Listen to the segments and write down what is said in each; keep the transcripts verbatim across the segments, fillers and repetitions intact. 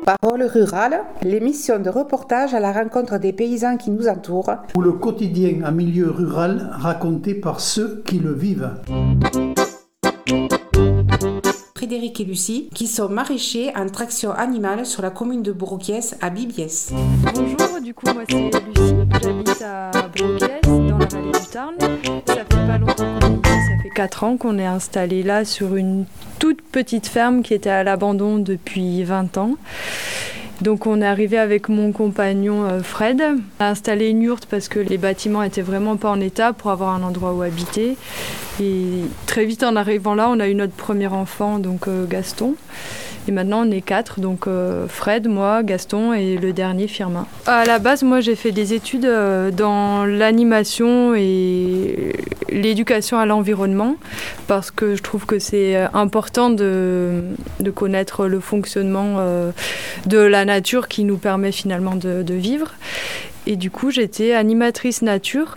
Parole rurale, l'émission de reportage à la rencontre des paysans qui nous entourent. Ou le quotidien en milieu rural raconté par ceux qui le vivent. Frédéric et Lucie, qui sont maraîchers en traction animale sur la commune de Brouquiès à Bibiès. Bonjour, du coup moi c'est Lucie, j'habite à Brouquiès dans la vallée du Tarn. Ça fait pas longtemps qu'on est ici, ça fait quatre ans qu'on est installé là sur une toute petite ferme qui était à l'abandon depuis vingt ans. Donc on est arrivé avec mon compagnon Fred. On a installé une yourte parce que les bâtiments étaient vraiment pas en état pour avoir un endroit où habiter. Et très vite en arrivant là, on a eu notre premier enfant, donc euh, Gaston. Et maintenant on est quatre, donc euh, Fred, moi, Gaston et le dernier Firmin. À la base, moi j'ai fait des études euh, dans l'animation et l'éducation à l'environnement parce que je trouve que c'est important de, de connaître le fonctionnement euh, de la nature qui nous permet finalement de, de vivre. Et du coup, j'étais animatrice nature,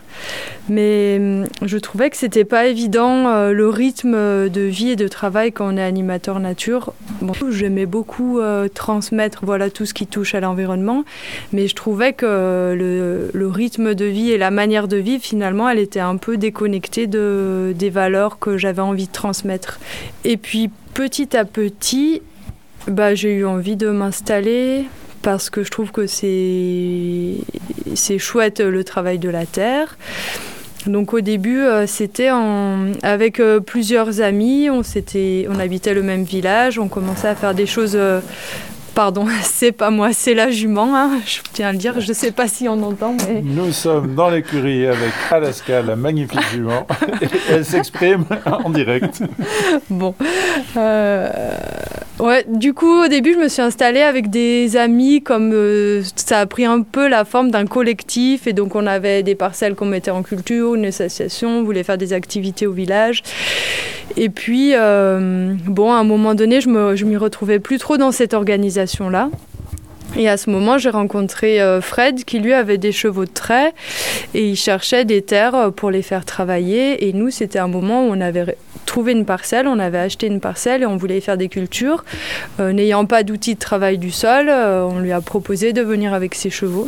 mais je trouvais que c'était pas évident euh, le rythme de vie et de travail quand on est animateur nature. Bon, j'aimais beaucoup euh, transmettre voilà, tout ce qui touche à l'environnement, mais je trouvais que le, le rythme de vie et la manière de vivre, finalement, elle était un peu déconnectée de, des valeurs que j'avais envie de transmettre. Et puis, petit à petit, bah, j'ai eu envie de m'installer parce que je trouve que c'est, c'est chouette le travail de la terre. Donc au début, euh, c'était en, avec euh, plusieurs amis, on, s'était, on habitait le même village, on commençait à faire des choses... Euh, Pardon, c'est pas moi, c'est la jument, hein, je tiens à le dire, je ne sais pas si on entend. Mais... Nous sommes dans l'écurie avec Alaska, la magnifique jument, et elle s'exprime en direct. Bon, euh, ouais, du coup, au début, je me suis installée avec des amis, comme euh, ça a pris un peu la forme d'un collectif, et donc on avait des parcelles qu'on mettait en culture, une association, on voulait faire des activités au village. Et puis, euh, bon, à un moment donné, je me, je m'y retrouvais plus trop dans cette organisation-là. Et à ce moment, j'ai rencontré euh, Fred, qui lui avait des chevaux de trait, et il cherchait des terres pour les faire travailler. Et nous, c'était un moment où on avait trouvé une parcelle, on avait acheté une parcelle et on voulait y faire des cultures. Euh, n'ayant pas d'outils de travail du sol, euh, on lui a proposé de venir avec ses chevaux.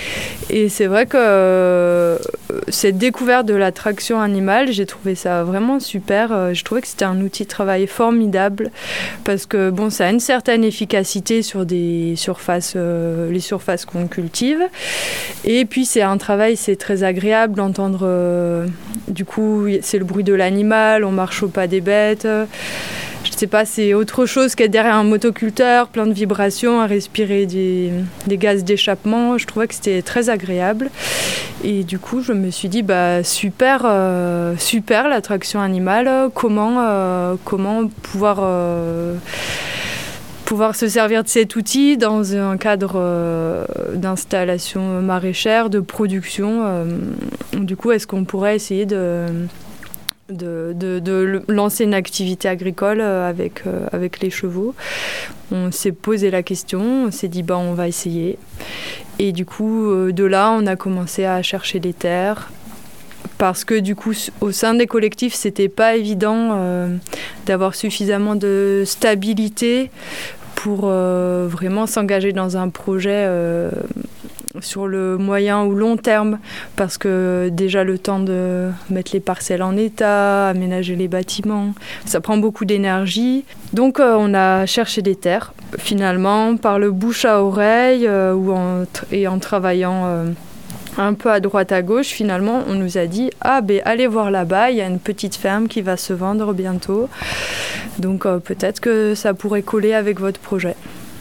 Et c'est vrai que euh, cette découverte de la traction animale, j'ai trouvé ça vraiment super. Euh, je trouvais que c'était un outil de travail formidable parce que bon, ça a une certaine efficacité sur des surfaces, euh, les surfaces qu'on cultive. Et puis c'est un travail, c'est très agréable d'entendre. Euh, du coup, c'est le bruit de l'animal, on marche au pas des bêtes. Je sais pas, c'est autre chose qu'être derrière un motoculteur, plein de vibrations, à respirer des, des gaz d'échappement. Je trouvais que c'était très agréable. Et du coup, je me suis dit, bah, super, euh, super la traction animale. Comment, euh, comment pouvoir, euh, pouvoir se servir de cet outil dans un cadre euh, d'installation maraîchère, de production. Euh, du coup, est-ce qu'on pourrait essayer de... De, de, de lancer une activité agricole avec, euh, avec les chevaux. On s'est posé la question, on s'est dit bah, on va essayer. Et du coup, euh, de là, on a commencé à chercher des terres. Parce que du coup, au sein des collectifs, c'était pas évident euh, d'avoir suffisamment de stabilité pour euh, vraiment s'engager dans un projet euh, sur le moyen ou long terme, parce que déjà le temps de mettre les parcelles en état, aménager les bâtiments, ça prend beaucoup d'énergie. Donc euh, on a cherché des terres, finalement, par le bouche à oreille euh, ou en, et en travaillant euh, un peu à droite à gauche, finalement on nous a dit « Ah ben allez voir là-bas, il y a une petite ferme qui va se vendre bientôt, donc euh, peut-être que ça pourrait coller avec votre projet ».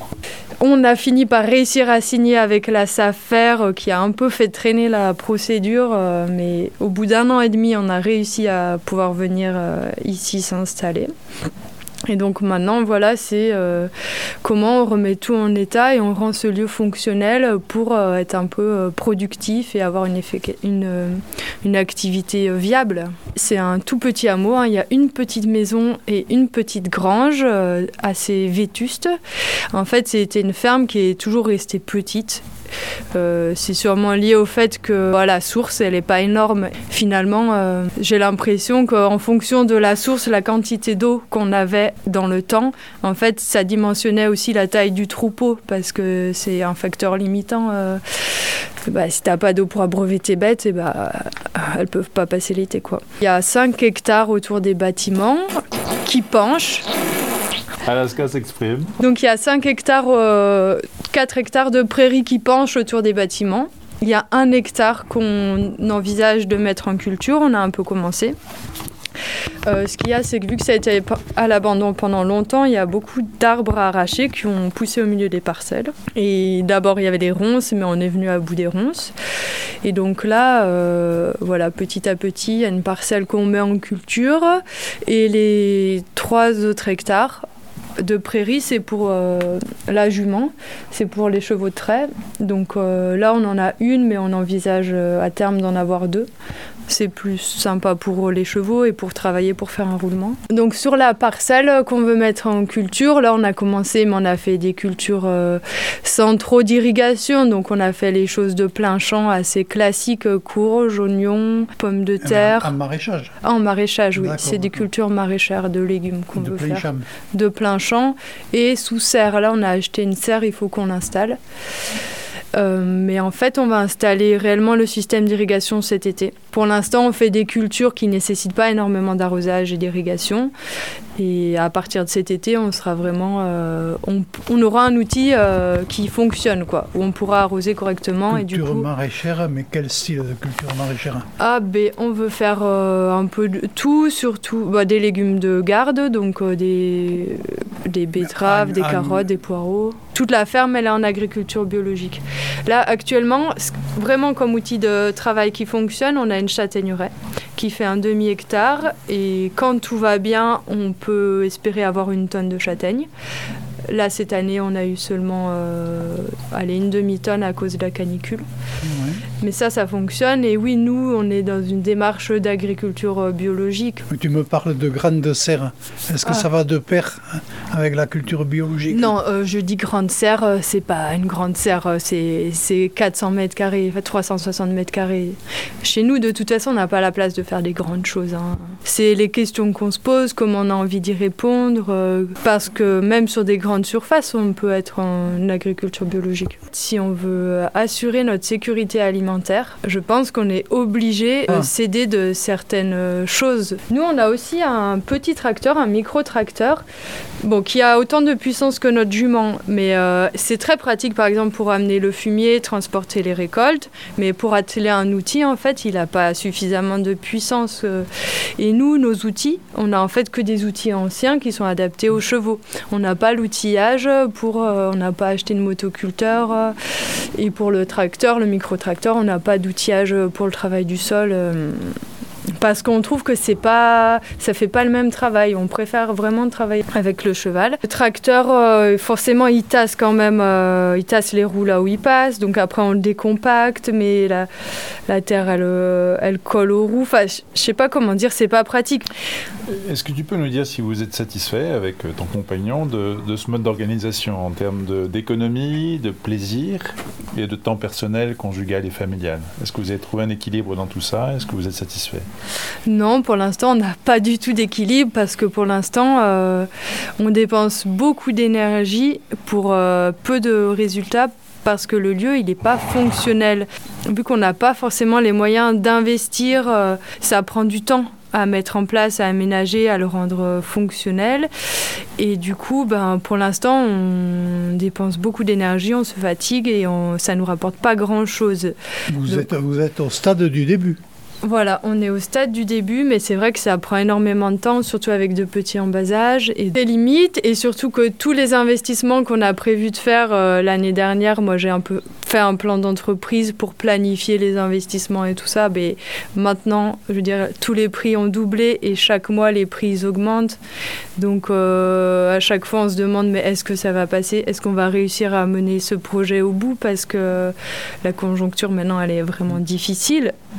On a fini par réussir à signer avec la SAFER euh, qui a un peu fait traîner la procédure, euh, mais au bout d'un an et demi, on a réussi à pouvoir venir euh, ici s'installer. Et donc maintenant, voilà, c'est euh, comment on remet tout en état et on rend ce lieu fonctionnel pour euh, être un peu euh, productif et avoir une, effic- une, euh, une activité euh, viable. C'est un tout petit hameau, hein. Il y a une petite maison et une petite grange euh, assez vétuste. En fait, c'était une ferme qui est toujours restée petite Euh, c'est sûrement lié au fait que voilà, la source, elle n'est pas énorme. Finalement, euh, j'ai l'impression qu'en fonction de la source, la quantité d'eau qu'on avait dans le temps, en fait, ça dimensionnait aussi la taille du troupeau, parce que c'est un facteur limitant. Euh, bah, si tu n'as pas d'eau pour abreuver tes bêtes, et bah, elles ne peuvent pas passer l'été, quoi. Il y a cinq hectares autour des bâtiments qui penchent. Alaska s'exprime. Donc il y a cinq hectares, euh, quatre hectares de prairies qui penchent autour des bâtiments. Il y a un hectare qu'on envisage de mettre en culture, on a un peu commencé. Euh, ce qu'il y a, c'est que vu que ça a été à l'abandon pendant longtemps, il y a beaucoup d'arbres à arracher qui ont poussé au milieu des parcelles. Et d'abord, il y avait des ronces, mais on est venu à bout des ronces. Et donc là, euh, voilà, petit à petit, il y a une parcelle qu'on met en culture. Et les trois autres hectares de prairie, c'est pour euh, la jument, c'est pour les chevaux de trait. Donc euh, là, on en a une, mais on envisage euh, à terme d'en avoir deux. C'est plus sympa pour les chevaux et pour travailler, pour faire un roulement. Donc sur la parcelle qu'on veut mettre en culture, là on a commencé, mais on a fait des cultures euh, sans trop d'irrigation. Donc on a fait les choses de plein champ assez classiques, courges, oignons, pommes de terre. En maraîchage ah, En maraîchage, oui. D'accord, c'est des d'accord. cultures maraîchères de légumes qu'on de veut plein faire. champ. De plein champ. Et sous serre, là on a acheté une serre, il faut qu'on l'installe. Euh, mais en fait, on va installer réellement le système d'irrigation cet été. Pour l'instant, on fait des cultures qui ne nécessitent pas énormément d'arrosage et d'irrigation. Et à partir de cet été, on sera vraiment, euh, on, on aura un outil euh, qui fonctionne, quoi, où on pourra arroser correctement. Culture et du coup, maraîchère, mais quel style de culture maraîchère? Ah, ben, on veut faire euh, un peu de tout, surtout bah, des légumes de garde, donc euh, des, des betteraves, Ah, des ah, carottes, des poireaux. Toute la ferme, elle est en agriculture biologique. Là, actuellement, vraiment comme outil de travail qui fonctionne, on a une châtaigneraie qui fait un demi-hectare. Et quand tout va bien, on peut espérer avoir une tonne de châtaignes. Là, cette année, on a eu seulement euh, allez, une demi-tonne à cause de la canicule. Ouais. Mais ça, ça fonctionne. Et oui, nous, on est dans une démarche d'agriculture euh, biologique. Mais tu me parles de grandes serres. Est-ce que Ah. ça va de pair avec la culture biologique? Non, euh, je dis grande serre, euh, c'est pas une grande serre, euh, c'est, c'est quatre cents mètres carrés, trois cent soixante mètres carrés. Chez nous, de toute façon, on n'a pas la place de faire des grandes choses. Hein. C'est les questions qu'on se pose, comment on a envie d'y répondre, euh, parce que même sur des grandes surfaces, on peut être en agriculture biologique. Si on veut assurer notre sécurité alimentaire, je pense qu'on est obligé de Ah. céder de certaines euh, choses. Nous, on a aussi un petit tracteur, un micro-tracteur, bon, qui a autant de puissance que notre jument, mais euh, c'est très pratique, par exemple, pour amener le fumier, transporter les récoltes, mais pour atteler un outil, en fait, il n'a pas suffisamment de puissance. euh. Et nous, nos outils, on n'a en fait que des outils anciens qui sont adaptés aux chevaux. On n'a pas l'outillage, pour, euh, on n'a pas acheté de motoculteur, euh, et pour le tracteur, le micro-tracteur, on n'a pas d'outillage pour le travail du sol. Euh, Parce qu'on trouve que c'est pas, ça fait pas le même travail. On préfère vraiment travailler avec le cheval. Le tracteur, euh, forcément, il tasse quand même, euh, il tasse les roues là où il passe. Donc après, on le décompacte, mais la, la terre, elle, euh, elle colle aux roues. Enfin, je sais pas comment dire, c'est pas pratique. Est-ce que tu peux nous dire si vous êtes satisfait avec ton compagnon de, de ce mode d'organisation en termes de, d'économie, de plaisir et de temps personnel, conjugal et familial? Est-ce que vous avez trouvé un équilibre dans tout ça? Est-ce que vous êtes satisfait? Non, pour l'instant, on n'a pas du tout d'équilibre parce que pour l'instant, euh, on dépense beaucoup d'énergie pour euh, peu de résultats parce que le lieu, il n'est pas fonctionnel. Vu qu'on n'a pas forcément les moyens d'investir, euh, ça prend du temps à mettre en place, à aménager, à le rendre fonctionnel. Et du coup, ben, pour l'instant, on dépense beaucoup d'énergie, on se fatigue et on, ça ne nous rapporte pas grand-chose. Vous, Donc, êtes, vous êtes au stade du début. Voilà, on est au stade du début, mais c'est vrai que ça prend énormément de temps, surtout avec de petits en bas âge et des limites, et surtout que tous les investissements qu'on a prévu de faire euh, l'année dernière, moi j'ai un peu fait un plan d'entreprise pour planifier les investissements et tout ça, mais maintenant, je veux dire, tous les prix ont doublé et chaque mois les prix augmentent, donc euh, à chaque fois on se demande mais est-ce que ça va passer, est-ce qu'on va réussir à mener ce projet au bout, parce que la conjoncture maintenant elle est vraiment difficile.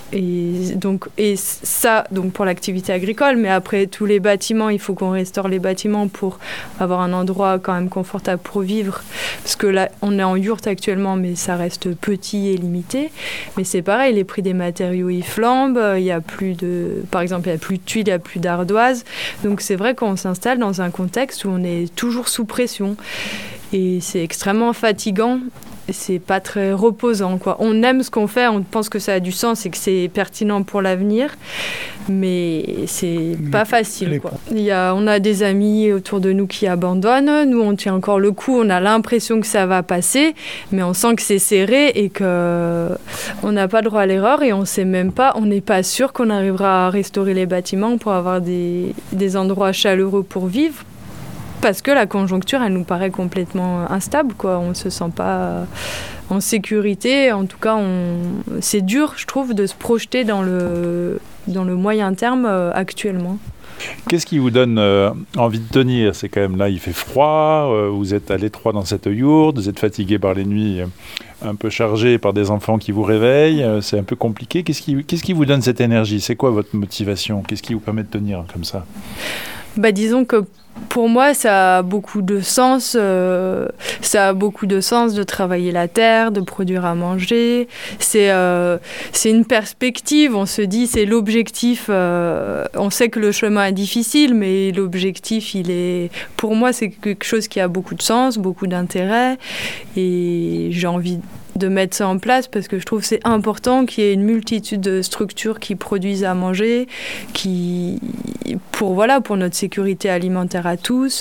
Et donc, et ça, donc pour l'activité agricole, mais après tous les bâtiments, il faut qu'on restaure les bâtiments pour avoir un endroit quand même confortable pour vivre. Parce que là, on est en yourte actuellement, mais ça reste petit et limité. Mais c'est pareil, les prix des matériaux, ils flambent. Il y a plus de, par exemple, il n'y a plus de tuiles, il n'y a plus d'ardoise. Donc c'est vrai qu'on s'installe dans un contexte où on est toujours sous pression. Et c'est extrêmement fatigant. C'est pas très reposant, quoi. On aime ce qu'on fait, on pense que ça a du sens et que c'est pertinent pour l'avenir, mais c'est pas facile, quoi. Il y a, on a des amis autour de nous qui abandonnent. Nous, on tient encore le coup. On a l'impression que ça va passer, mais on sent que c'est serré et que on n'a pas le droit à l'erreur et on sait même pas. On n'est pas sûr qu'on arrivera à restaurer les bâtiments pour avoir des, des endroits chaleureux pour vivre. Parce que la conjoncture, elle nous paraît complètement instable, quoi. On ne se sent pas en sécurité. En tout cas, on... c'est dur, je trouve, de se projeter dans le, dans le moyen terme euh, actuellement. Qu'est-ce qui vous donne euh, envie de tenir? C'est quand même là, il fait froid, euh, vous êtes à l'étroit dans cette yourte, vous êtes fatigué par les nuits, euh, un peu chargé par des enfants qui vous réveillent, euh, c'est un peu compliqué. Qu'est-ce qui, qu'est-ce qui vous donne cette énergie? C'est quoi votre motivation? Qu'est-ce qui vous permet de tenir comme ça? Bah, disons que pour moi, ça a beaucoup de sens. Euh, ça a beaucoup de sens de travailler la terre, de produire à manger. C'est, euh, c'est une perspective. On se dit, c'est l'objectif. Euh, on sait que le chemin est difficile, mais l'objectif, il est. Pour moi, c'est quelque chose qui a beaucoup de sens, beaucoup d'intérêt, et j'ai envie de mettre ça en place parce que je trouve que c'est important qu'il y ait une multitude de structures qui produisent à manger, qui pour voilà pour notre sécurité alimentaire à tous.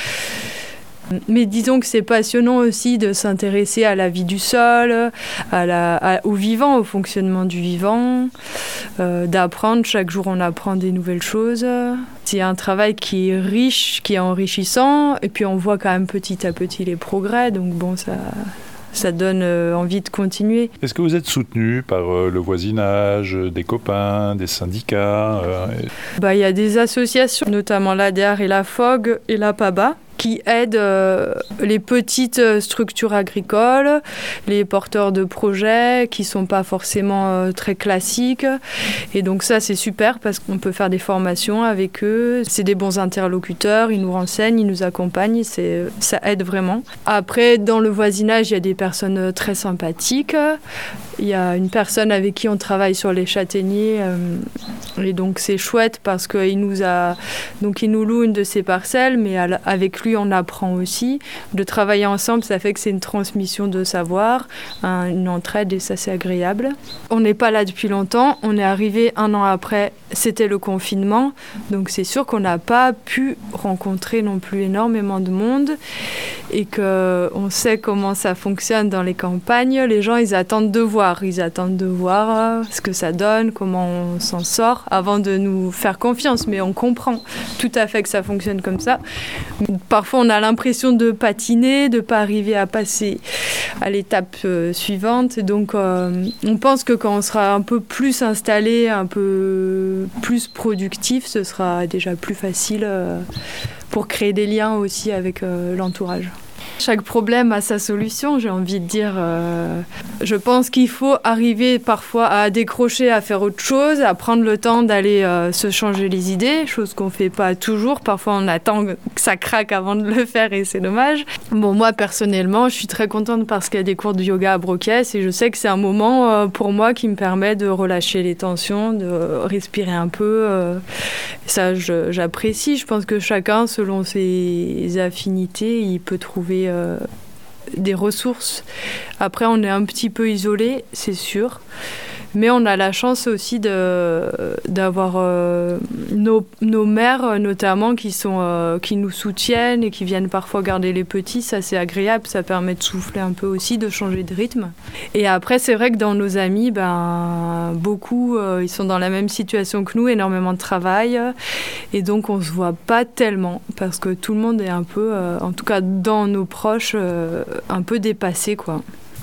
Mais disons que c'est passionnant aussi de s'intéresser à la vie du sol, à la, à, au vivant, au fonctionnement du vivant, euh, d'apprendre. Chaque jour, on apprend des nouvelles choses. C'est un travail qui est riche, qui est enrichissant, et puis on voit quand même petit à petit les progrès. Donc bon, ça... ça donne euh, envie de continuer. Est-ce que vous êtes soutenu par euh, le voisinage, des copains, des syndicats euh... Bah, y a des associations, notamment l'A D R et la F O G et la P A B A, qui aident euh, les petites structures agricoles, les porteurs de projets qui ne sont pas forcément euh, très classiques. Et donc ça, c'est super parce qu'on peut faire des formations avec eux. C'est des bons interlocuteurs, ils nous renseignent, ils nous accompagnent, c'est, ça aide vraiment. Après, dans le voisinage, il y a des personnes très sympathiques. Il y a une personne avec qui on travaille sur les châtaigniers. Euh, et donc c'est chouette parce qu'il nous, a, donc il nous loue une de ses parcelles, mais à, avec lui, on apprend aussi. De travailler ensemble, ça fait que c'est une transmission de savoir, un, une entraide, et ça, c'est agréable. On n'est pas là depuis longtemps. On est arrivé un an après, c'était le confinement. Donc, c'est sûr qu'on n'a pas pu rencontrer non plus énormément de monde et qu'on sait comment ça fonctionne dans les campagnes. Les gens, ils attendent de voir. Ils attendent de voir ce que ça donne, comment on s'en sort avant de nous faire confiance. Mais on comprend tout à fait que ça fonctionne comme ça. Parfois, on a l'impression de patiner, de ne pas arriver à passer à l'étape euh, suivante. Donc, euh, on pense que quand on sera un peu plus installé, un peu plus productif, ce sera déjà plus facile euh, pour créer des liens aussi avec euh, l'entourage. Chaque problème a sa solution, j'ai envie de dire. Euh, je pense qu'il faut arriver parfois à décrocher, à faire autre chose, à prendre le temps d'aller euh, se changer les idées, chose qu'on ne fait pas toujours. Parfois, on attend que ça craque avant de le faire et c'est dommage. Bon, moi, personnellement, je suis très contente parce qu'il y a des cours de yoga à Broquiès et je sais que c'est un moment euh, pour moi qui me permet de relâcher les tensions, de respirer un peu. Euh, ça, je, j'apprécie. Je pense que chacun, selon ses affinités, il peut trouver Euh, des ressources. Après, on est un petit peu isolé, c'est sûr. Mais on a la chance aussi de, d'avoir euh, nos, nos mères, notamment, qui, sont, euh, qui nous soutiennent et qui viennent parfois garder les petits. Ça, c'est agréable. Ça permet de souffler un peu aussi, de changer de rythme. Et après, c'est vrai que dans nos amis, ben, beaucoup, euh, ils sont dans la même situation que nous, énormément de travail. Et donc, on ne se voit pas tellement parce que tout le monde est un peu, euh, en tout cas dans nos proches, euh, un peu dépassé, quoi.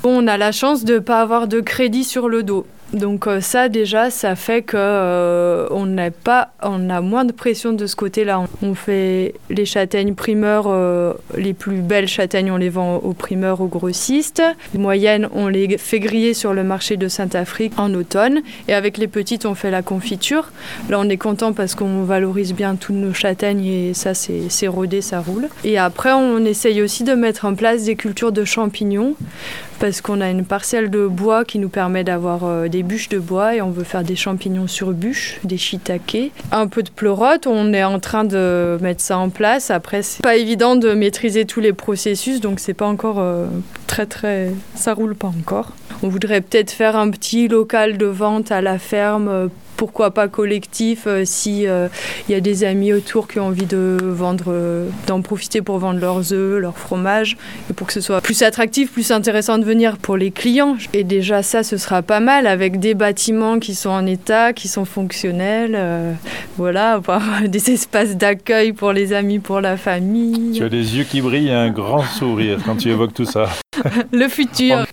On a la chance de ne pas avoir de crédit sur le dos. Donc euh, ça déjà, ça fait qu'on euh, n'a pas, on a moins de pression de ce côté-là. On fait les châtaignes primeurs, euh, les plus belles châtaignes, on les vend aux primeurs, aux grossistes. Les moyennes, on les fait griller sur le marché de Saint-Afrique en automne. Et avec les petites, on fait la confiture. Là, on est content parce qu'on valorise bien toutes nos châtaignes et ça, c'est, c'est rodé, ça roule. Et après, on essaye aussi de mettre en place des cultures de champignons parce qu'on a une parcelle de bois qui nous permet d'avoir euh, des bûches de bois et on veut faire des champignons sur bûches, des shiitake. Un peu de pleurote, on est en train de mettre ça en place. Après, c'est pas évident de maîtriser tous les processus, donc c'est pas encore euh, très très... ça roule pas encore. On voudrait peut-être faire un petit local de vente à la ferme, euh, pourquoi pas collectif, euh, si euh, y a des amis autour qui ont envie de vendre, euh, d'en profiter pour vendre leurs œufs, leur fromage, et pour que ce soit plus attractif, plus intéressant de venir pour les clients. Et déjà ça, ce sera pas mal, avec des bâtiments qui sont en état, qui sont fonctionnels, euh, voilà, avoir des espaces d'accueil pour les amis, pour la famille. Tu as les yeux qui brillent et un grand sourire quand tu évoques tout ça. Le futur.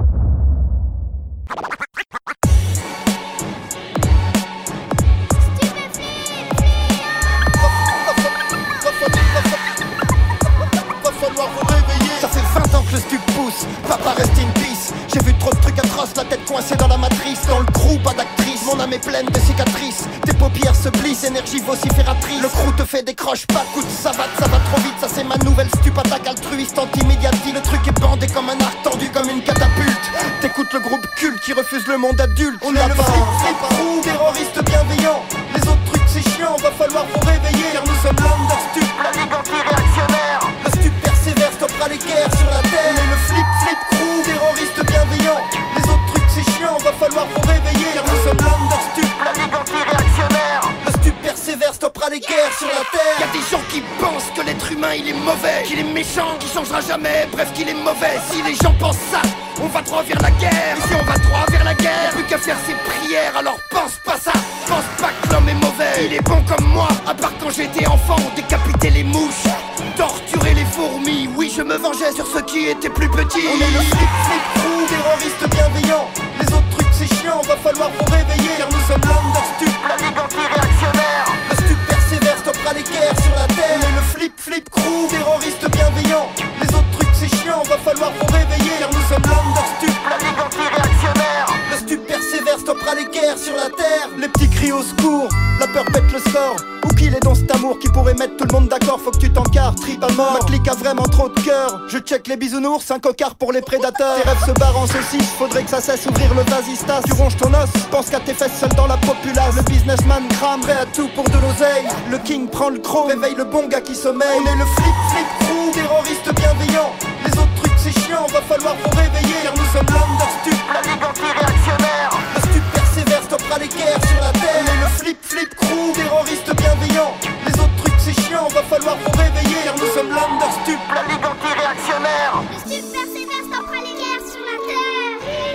Papa reste in peace. J'ai vu trop de trucs atroces, la tête coincée dans la matrice. Dans le crew, pas d'actrice, mon âme est pleine de cicatrices. Tes paupières se plissent, énergie vocifératrice. Le crew te fait des croches, pas de ça va, ça va trop vite. Ça c'est ma nouvelle stup, attaque altruiste, anti-médiatie. Le truc est bandé comme un arc, tendu comme une catapulte. T'écoutes le groupe culte qui refuse le monde adulte. On est le flip, flip, crew, terroriste bienveillant. Les autres trucs c'est chiant, va falloir vous réveiller. Car nous sommes l'understup, la ligue anti-réactionnaire. Le stup persévère, stoppera les guerres sur la terre. On est le flip, flip, crew, terroriste bienveillant. Les autres trucs c'est chiant, va falloir vous réveiller. Car nous sommes l'understup, la ligue anti-réactionnaire. Le stup persévère, stoppera les guerres sur la terre. Y'a des gens qui pensent que l'être humain il est mauvais, qu'il est méchant, qu'il changera jamais, bref qu'il est mauvais. Si les gens pensent ça, on va droit vers la guerre. Et si on va droit vers la guerre, plus qu'à faire ses prières. Alors pense pas ça, pense pas que l'homme est mauvais. Il est bon comme moi, à part quand j'étais enfant. On décapitait les mouches, torturer les fourmis. Oui, je me vengeais sur ceux qui étaient plus petits. On est le flip, flip, crew, terroriste bienveillant. Les autres trucs c'est chiant, va falloir vous réveiller. Car nous sommes l'understup, la ligue anti-réactionnaire. Le stup persévère, stoppera les guerres sur la terre. On est le flip, flip, crew, terroriste bienveillant. Les autres trucs c'est chiant, va falloir vous réveiller. Car nous sommes l'understup, la ligue anti-réactionnaire. Le stup persévère, stoppera les guerres sur la terre. Les petits cris au secours, la peur pète le score. Où qu'il est dans cet amour qui pourrait mettre tout le monde d'accord. Faut que tu t'encarres, trip à mort. Ma clique a vraiment trop de cœur. Je check les bisounours, un cocard pour les prédateurs. Tes rêves se barrent en saucisse, faudrait que ça cesse ouvrir le vasistas. Tu ronges ton os, pense qu'à tes fesses seul dans la populace. Le businessman crame, prêt à tout pour de l'oseille. Le king prend le trône, réveille le bon gars qui sommeille. On est le flip, flip, crew, terroriste bienveillant. Les autres trucs c'est chiant, va falloir vous réveiller. Car nous sommes l'understup, la ligue anti-réactionnaire. Le stup persévère, stoppera les guerres sur la terre. On est le flip, flip, crew, terroriste bienveillant. Les autres trucs c'est chiant, va falloir vous réveiller. Car nous sommes l'understup, la ligue anti-réactionnaire. Le stup persévère, stoppera les guerres sur la terre.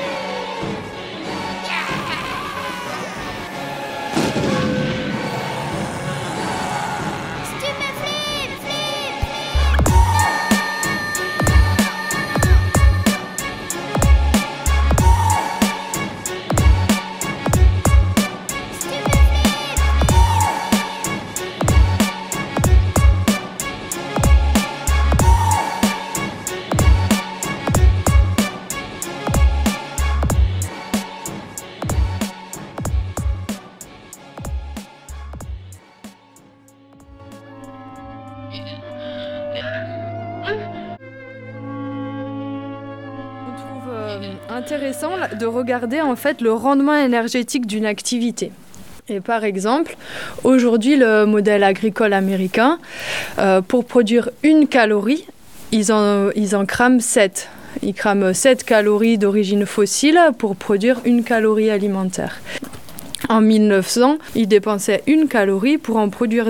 Intéressant de regarder en fait le rendement énergétique d'une activité. Et par exemple, aujourd'hui, le modèle agricole américain, euh, pour produire une calorie, ils en, ils en crament sept. Ils crament sept calories d'origine fossile pour produire une calorie alimentaire. En mille neuf cents, ils dépensaient une calorie pour en produire deux.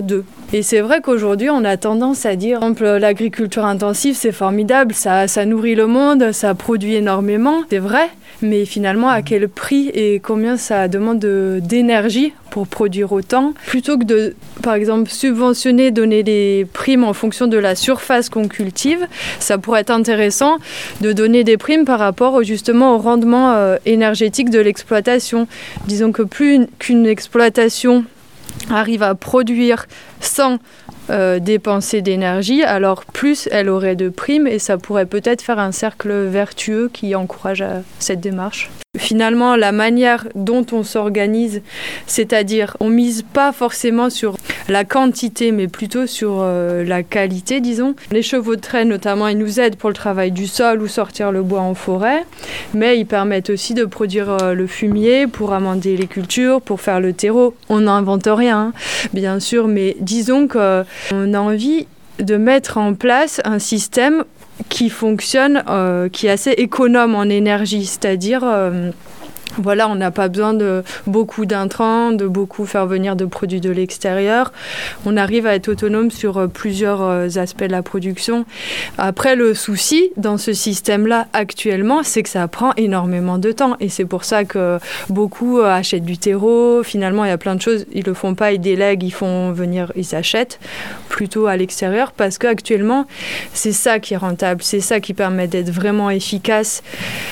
Et c'est vrai qu'aujourd'hui, on a tendance à dire, par exemple, l'agriculture intensive, c'est formidable, ça, ça nourrit le monde, ça produit énormément, c'est vrai, mais finalement, à quel prix et combien ça demande de, d'énergie pour produire autant, plutôt que de, par exemple, subventionner, donner des primes en fonction de la surface qu'on cultive, ça pourrait être intéressant de donner des primes par rapport justement au rendement euh, énergétique de l'exploitation. Disons que plus une, qu'une exploitation arrive à produire sans euh, dépenser d'énergie, alors plus elle aurait de primes et ça pourrait peut-être faire un cercle vertueux qui encourage à cette démarche. Finalement, la manière dont on s'organise, c'est-à-dire on mise pas forcément sur la quantité, mais plutôt sur euh, la qualité, disons. Les chevaux de trait, notamment, ils nous aident pour le travail du sol ou sortir le bois en forêt, mais ils permettent aussi de produire euh, le fumier pour amender les cultures, pour faire le terreau. On n'invente rien, hein, bien sûr, mais disons qu'on a envie de mettre en place un système qui fonctionne, euh, qui est assez économe en énergie, c'est-à-dire euh, voilà, on n'a pas besoin de beaucoup d'intrants, de beaucoup faire venir de produits de l'extérieur. On arrive à être autonome sur plusieurs aspects de la production. Après, le souci dans ce système-là actuellement, c'est que ça prend énormément de temps. Et c'est pour ça que beaucoup achètent du terreau. Finalement, il y a plein de choses, ils le font pas, ils délèguent, ils font venir, ils achètent plutôt à l'extérieur parce qu'actuellement, c'est ça qui est rentable, c'est ça qui permet d'être vraiment efficace.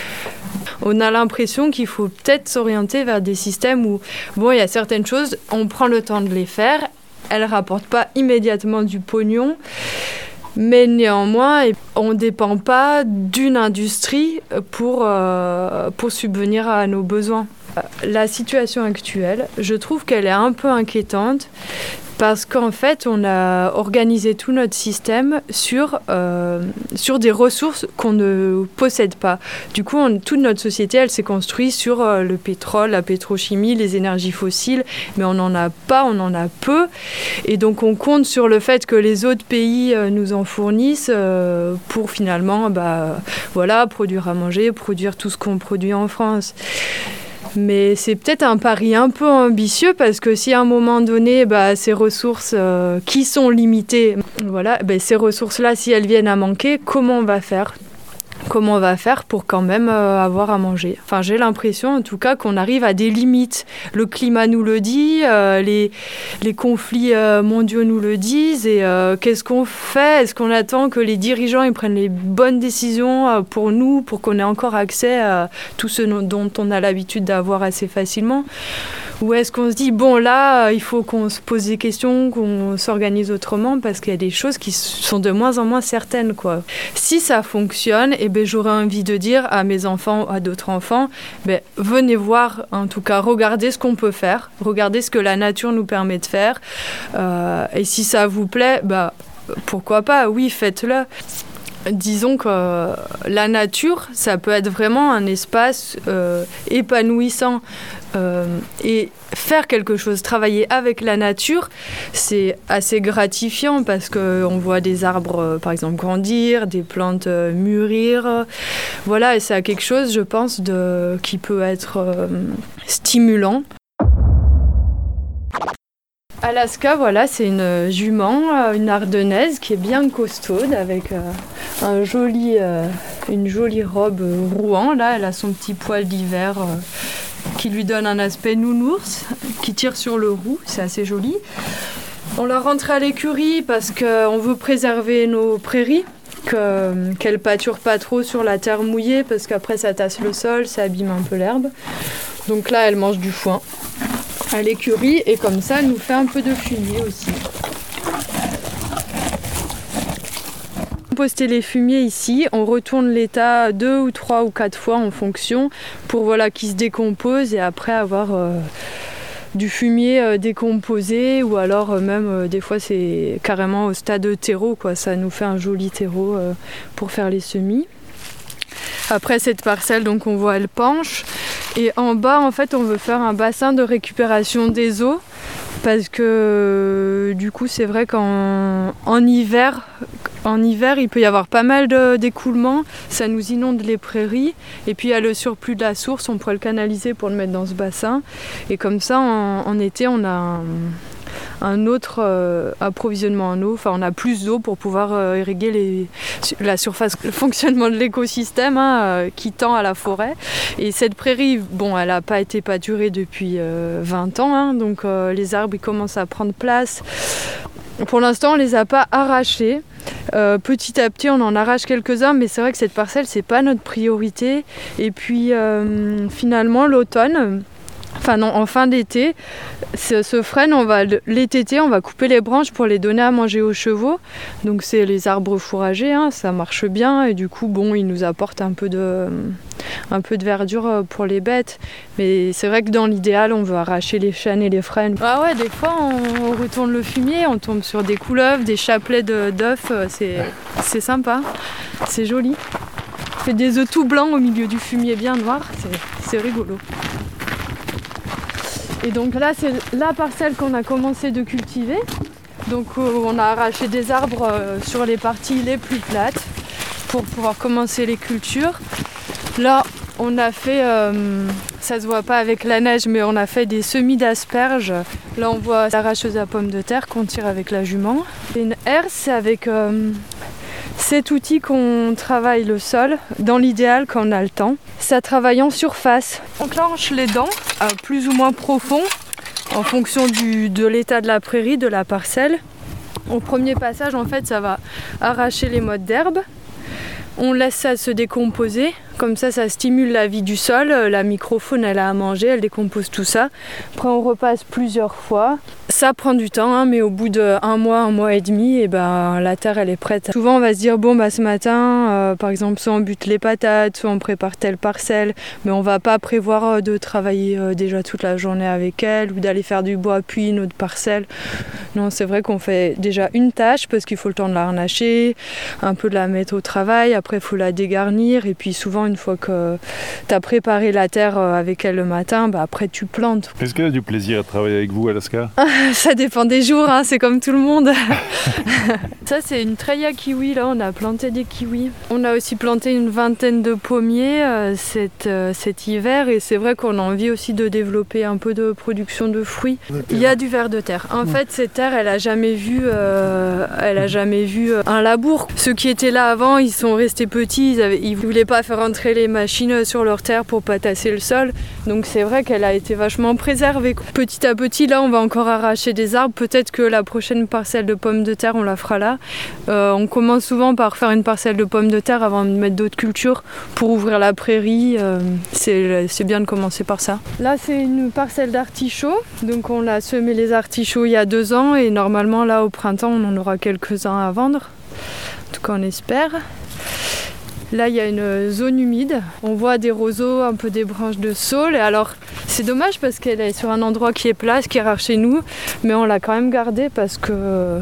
On a l'impression qu'il faut peut-être s'orienter vers des systèmes où, bon, il y a certaines choses, on prend le temps de les faire, elles ne rapportent pas immédiatement du pognon, mais néanmoins, on ne dépend pas d'une industrie pour, euh, pour subvenir à nos besoins. La situation actuelle, je trouve qu'elle est un peu inquiétante, parce qu'en fait, on a organisé tout notre système sur, euh, sur des ressources qu'on ne possède pas. Du coup, on, toute notre société, elle s'est construite sur euh, le pétrole, la pétrochimie, les énergies fossiles, mais on n'en a pas, on en a peu. Et donc, on compte sur le fait que les autres pays euh, nous en fournissent euh, pour finalement bah, voilà, produire à manger, produire tout ce qu'on produit en France. Mais c'est peut-être un pari un peu ambitieux parce que si à un moment donné, bah, ces ressources euh, qui sont limitées, voilà, bah, ces ressources-là, si elles viennent à manquer, comment on va faire ? Comment on va faire pour quand même euh, avoir à manger ? Enfin, j'ai l'impression, en tout cas, qu'on arrive à des limites. Le climat nous le dit, euh, les, les conflits euh, mondiaux nous le disent. Et euh, qu'est-ce qu'on fait ? Est-ce qu'on attend que les dirigeants ils prennent les bonnes décisions euh, pour nous, pour qu'on ait encore accès à tout ce dont on a l'habitude d'avoir assez facilement ? Ou est-ce qu'on se dit, bon là, il faut qu'on se pose des questions, qu'on s'organise autrement parce qu'il y a des choses qui sont de moins en moins certaines, quoi. Si ça fonctionne, eh ben, j'aurais envie de dire à mes enfants, à d'autres enfants, ben, venez voir, en tout cas, regardez ce qu'on peut faire, regardez ce que la nature nous permet de faire. Euh, et si ça vous plaît, bah, pourquoi pas, oui, faites-le. Disons que euh, la nature, ça peut être vraiment un espace euh, épanouissant. Euh, et faire quelque chose, travailler avec la nature, c'est assez gratifiant parce qu'on voit des arbres, euh, par exemple, grandir, des plantes euh, mûrir. Voilà, et c'est quelque chose, je pense, de, qui peut être euh, stimulant. Alaska, voilà, c'est une jument, une ardennaise qui est bien costaude avec euh, un joli, euh, une jolie robe rouan. Là, elle a son petit poil d'hiver euh, qui lui donne un aspect nounours, qui tire sur le roux, c'est assez joli. On l'a rentrée à l'écurie parce qu'on veut préserver nos prairies, que, qu'elle ne pâture pas trop sur la terre mouillée parce qu'après ça tasse le sol, ça abîme un peu l'herbe. Donc là, elle mange du foin à l'écurie et comme ça, elle nous fait un peu de fumier aussi. Composter les fumiers ici, on retourne l'état deux ou trois ou quatre fois en fonction pour voilà, qu'ils se décomposent et après avoir euh, du fumier euh, décomposé ou alors euh, même euh, des fois c'est carrément au stade de terreau, quoi. Ça nous fait un joli terreau euh, pour faire les semis. Après cette parcelle, donc on voit elle penche et en bas en fait on veut faire un bassin de récupération des eaux parce que du coup c'est vrai qu'en en hiver, en hiver il peut y avoir pas mal de, d'écoulements, ça nous inonde les prairies et puis il y a le surplus de la source, on pourrait le canaliser pour le mettre dans ce bassin et comme ça en, en été on a un, un autre euh, approvisionnement en eau. Enfin, on a plus d'eau pour pouvoir euh, irriguer les, la surface, le fonctionnement de l'écosystème hein, euh, qui tend à la forêt. Et cette prairie, bon, elle n'a pas été pâturée depuis euh, vingt ans, hein, donc euh, les arbres ils commencent à prendre place. Pour l'instant, on ne les a pas arrachés. Euh, petit à petit, on en arrache quelques-uns, mais c'est vrai que cette parcelle, c'est pas notre priorité. Et puis, euh, finalement, l'automne, enfin non, en fin d'été, ce, ce frêne, on va l'été, on va couper les branches pour les donner à manger aux chevaux. Donc, c'est les arbres fourragers, hein, ça marche bien. Et du coup, bon, ils nous apportent un peu de, un peu de verdure pour les bêtes. Mais c'est vrai que dans l'idéal, on veut arracher les chênes et les frênes. Ah ouais, des fois, on, on retourne le fumier, on tombe sur des couleuvres, des chapelets de, d'œufs. C'est, c'est sympa, c'est joli. On fait des œufs tout blancs au milieu du fumier bien noir, c'est, c'est rigolo. Et donc là, c'est la parcelle qu'on a commencé de cultiver. Donc on a arraché des arbres sur les parties les plus plates pour pouvoir commencer les cultures. Là, on a fait, euh, ça se voit pas avec la neige, mais on a fait des semis d'asperges. Là, on voit l'arracheuse à pommes de terre qu'on tire avec la jument. Et une herse, c'est avec euh, cet outil qu'on travaille le sol, dans l'idéal quand on a le temps. Ça travaille en surface. On clenche les dents, à plus ou moins profond, en fonction du, de l'état de la prairie, de la parcelle. Au premier passage, en fait, ça va arracher les mottes d'herbe. On laisse ça se décomposer, comme ça ça stimule la vie du sol, la microfaune elle a à manger, elle décompose tout ça. Après on repasse plusieurs fois. Ça prend du temps, hein, mais au bout d'un mois, un mois et demi, et ben, la terre elle est prête. Souvent on va se dire bon bah ce matin, euh, par exemple soit on bute les patates, soit on prépare telle parcelle, mais on va pas prévoir de travailler euh, déjà toute la journée avec elle ou d'aller faire du bois puis une autre parcelle. Non, c'est vrai qu'on fait déjà une tâche parce qu'il faut le temps de la harnacher, un peu de la mettre au travail, après il faut la dégarnir et puis souvent une fois que tu as préparé la terre avec elle le matin, bah, après tu plantes. Est-ce qu'elle a du plaisir à travailler avec vous, Alaska ? Ça dépend des jours, hein, c'est comme tout le monde. Ça c'est une treilla kiwi, là on a planté des kiwis. On a aussi planté une vingtaine de pommiers euh, cet, euh, cet hiver et c'est vrai qu'on a envie aussi de développer un peu de production de fruits. Il y a du ver de terre. En mmh. fait cette terre elle a jamais vu, euh, elle a jamais vu euh, un labour. Ceux qui étaient là avant ils sont restés petits, ils, avaient, ils voulaient pas faire entrer les machines sur leur terre pour pas tasser le sol. Donc c'est vrai qu'elle a été vachement préservée. Petit à petit là on va encore arracher des arbres, peut-être que la prochaine parcelle de pommes de terre on la fera là. Euh, on commence souvent par faire une parcelle de pommes de terre avant de mettre d'autres cultures pour ouvrir la prairie, euh, c'est, c'est bien de commencer par ça. Là c'est une parcelle d'artichauts, donc on a semé les artichauts il y a deux ans et normalement là au printemps on en aura quelques-uns à vendre, en tout cas on espère. Là, il y a une zone humide. On voit des roseaux, un peu des branches de saule. Et alors, c'est dommage parce qu'elle est sur un endroit qui est plat, qui est rare chez nous. Mais on l'a quand même gardée parce que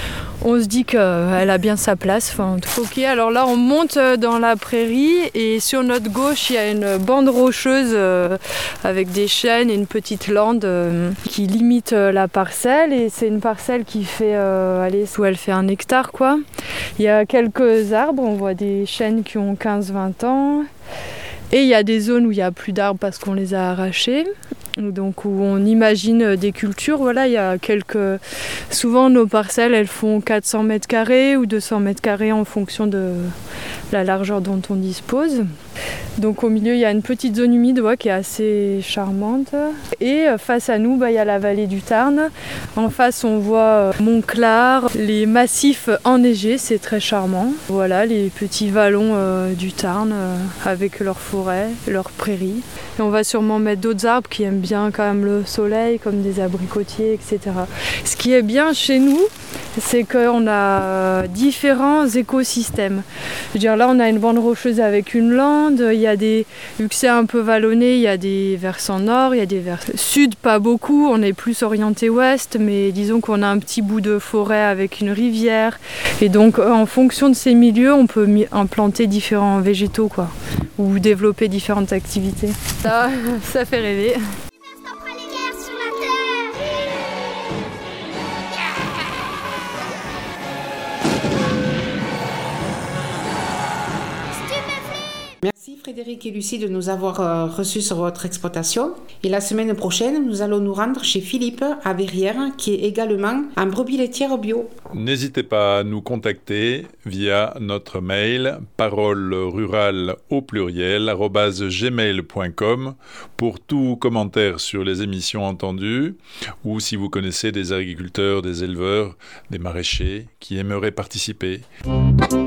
on se dit qu'elle a bien sa place. Enfin, ok, alors là, on monte dans la prairie et sur notre gauche, il y a une bande rocheuse euh, avec des chênes et une petite lande euh, qui limite euh, la parcelle. Et c'est une parcelle qui fait, euh, allez, où elle fait un hectare, quoi. Il y a quelques arbres, on voit des chênes qui ont quinze vingt ans. Et il y a des zones où il n'y a plus d'arbres parce qu'on les a arrachés. Donc où on imagine des cultures, voilà, il y a quelques... Souvent nos parcelles, elles font quatre cents mètres carrés ou deux cents mètres carrés en fonction de la largeur dont on dispose. Donc au milieu, il y a une petite zone humide ouais, qui est assez charmante. Et face à nous, bah, il y a la vallée du Tarn. En face, on voit Montclar, les massifs enneigés, c'est très charmant. Voilà, les petits vallons euh, du Tarn euh, avec leurs forêts, leurs prairies. Et on va sûrement mettre d'autres arbres qui aiment bien quand même le soleil, comme des abricotiers, et cetera. Ce qui est bien chez nous, c'est qu'on a différents écosystèmes. Je veux dire, là, on a une bande rocheuse avec une lande. Il y a des, vu que c'est un peu vallonné, il y a des versants nord, il y a des versants sud, pas beaucoup. On est plus orienté ouest, mais disons qu'on a un petit bout de forêt avec une rivière. Et donc, en fonction de ces milieux, on peut implanter différents végétaux, quoi, ou développer différentes activités. Ça, ça fait rêver. Merci Frédéric. Frédéric et Lucie de nous avoir euh, reçus sur votre exploitation. Et la semaine prochaine, nous allons nous rendre chez Philippe à Verrières, qui est également un brebis laitière bio. N'hésitez pas à nous contacter via notre mail parole rurale au pluriel arobase gmail point com pour tout commentaire sur les émissions entendues ou si vous connaissez des agriculteurs, des éleveurs, des maraîchers qui aimeraient participer.